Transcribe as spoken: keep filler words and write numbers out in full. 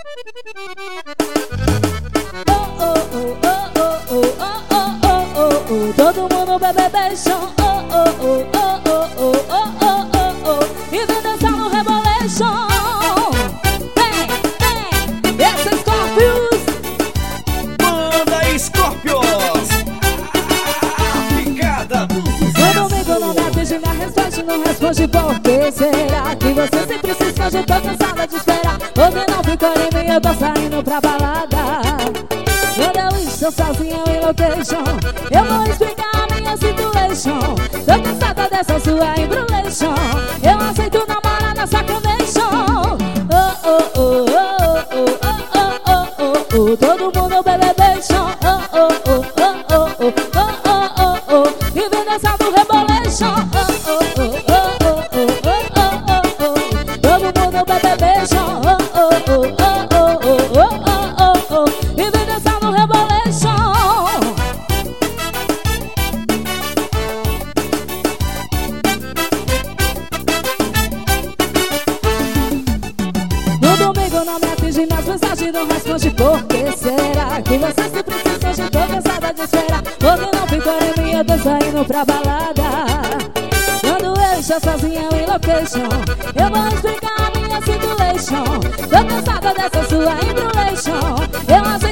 Oh, oh, oh, oh, oh, oh, oh, oh, oh, oh. Todo mundo bebe beijão. Oh, oh, oh, oh, oh, oh, oh, oh, oh, oh. E vem dançar no Rebolation. Vem, vem, essa é Scorpions. Manda Scorpions. Picada do sucesso. No domingo não me atende, minha resposta não responde. Por que será que você sempre se esconde? Tô cansada de esperar. Hoje não ficou em mim, eu tô saindo pra balada. Quando eu estou sozinha em location, eu vou explicar a minha situation. Tô cansada dessa sua embrulation. Eu aceito namorar na sacanation. Oh, oh, oh, oh, oh, oh, oh, oh, oh. Todo mundo bebe beijão. Oh, oh, oh, oh, oh, oh, oh, oh, oh. E vem dançar do Rebolation. Oh, oh, oh, oh, oh, oh, oh, oh, oh. Todo mundo bebe beijão. Oh, oh, oh, oh, oh, oh, oh, oh, oh. E vem dançar no Rebolation. No domingo não me atinge, mas mensagem não responde. Por que será que você sempre se esconde? Tô cansada de esperar. Hoje não ficou em mim, eu tô saindo pra balada. Quando eu estou sozinha em location, eu vou explicar a minha situation. Tô cansada dessa sua embrulation. Eu aceito